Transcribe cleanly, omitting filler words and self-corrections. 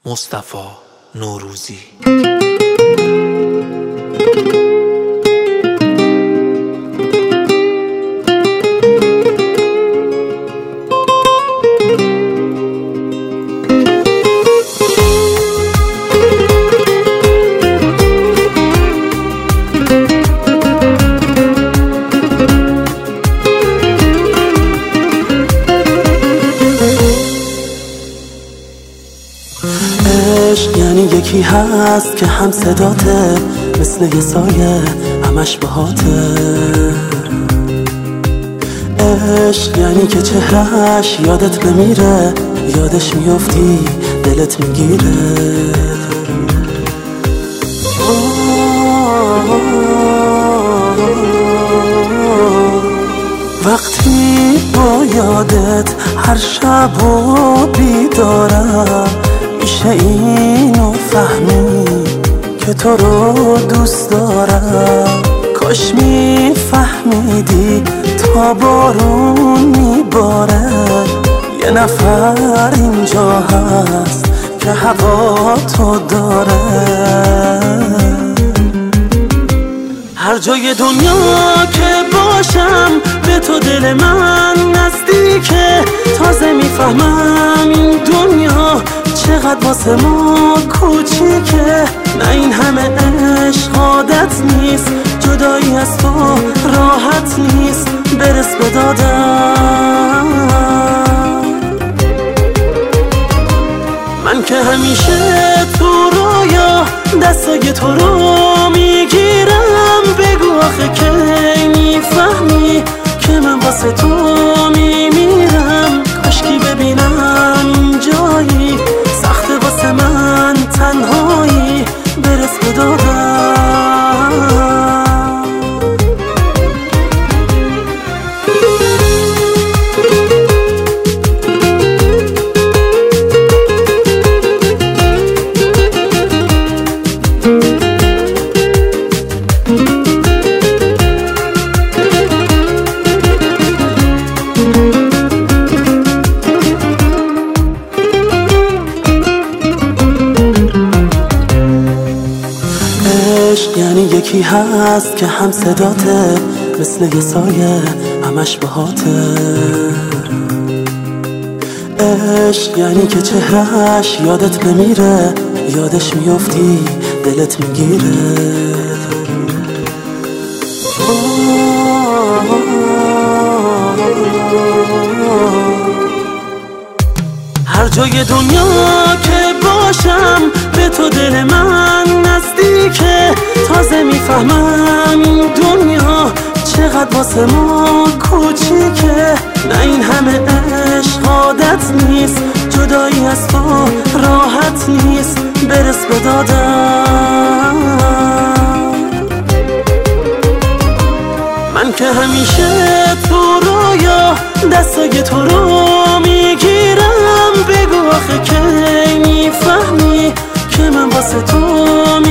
مصطفی نوروزی. عشق یعنی یکی هست که هم صداته، مثل یه سایه همش باهاته. عشق یعنی که چهرش یادت نمیره، یادش میافتی دلت میگیره. وقتی با یادت هر شب و بیدارم، میشه اینو فهمی که تو رو دوست دارم. کاش میفهمیدی تا بارون میباره، یه نفر اینجا هست که هوا تو داره. هر جای دنیا که باشم به تو دل من نزدیکه. تازه میفهمم این دنیا چقدر واسه ما کوچیکه. نه این همه عشق عادت نیست، جدایی از تو راحت نیست. برس به دادم، من که همیشه تو رویا دستای تو رو میگیرم. بگو آخه کی میفهمی که من واسه تو میمیرم. کاشکی ببینم این جایی سخته واسه من تنهایی. برس به دادم، یعنی یکی هست که هم صداته، مثل یه سایه همش باهاته. عشق یعنی که چهرش یادت نمیره، یادش میافتی دلت میگیره. هر جای دنیا که باشم به تو دل من نزدیکه. تازه میفهمم این دنیا چقدر واسه ما کوچیکه. نه این همه عشق عادت نیست، جدایی از تو راحت نیست. برس به دادم، من که همیشه تو رویا دستای تو رو میگیرم. بگو آخه کی میفهمی که من واسه تو